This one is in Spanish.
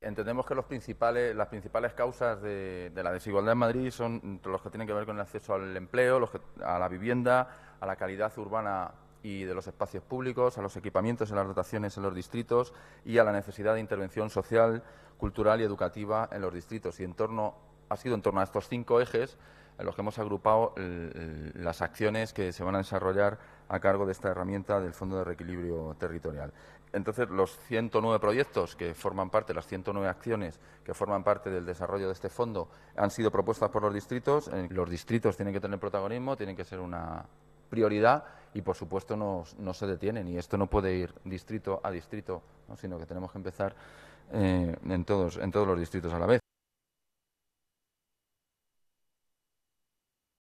Entendemos que las principales causas de la desigualdad en Madrid son los que tienen que ver con el acceso al empleo, a la vivienda, a la calidad urbana y de los espacios públicos, a los equipamientos en las dotaciones en los distritos y a la necesidad de intervención social, cultural y educativa en los distritos. Y ha sido en torno a estos 5 ejes en los que hemos agrupado las acciones que se van a desarrollar a cargo de esta herramienta del Fondo de Reequilibrio Territorial. Entonces, los 109 proyectos que forman parte, las 109 acciones que forman parte del desarrollo de este fondo han sido propuestas por los distritos. Los distritos tienen que tener protagonismo, tienen que ser una prioridad y, por supuesto, no se detienen. Y esto no puede ir distrito a distrito, ¿no? Sino que tenemos que empezar en todos los distritos a la vez.